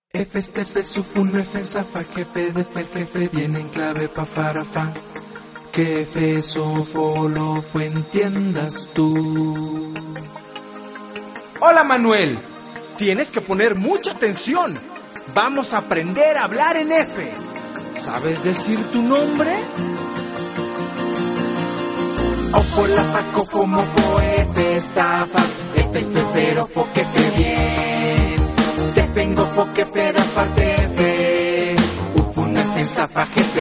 F este F sufun F zafa jefe de fer jefe viene en clave pa farafa. Que F sofolo fue entiendas tú. Hola Manuel, tienes que poner mucha atención. Vamos a aprender a hablar en F. ¿Sabes decir tu nombre? Ojo la faco como fo F estafas. F es pero fo que fe bien. Te vengo fo que fe da parte F. Ufun F zafa jefe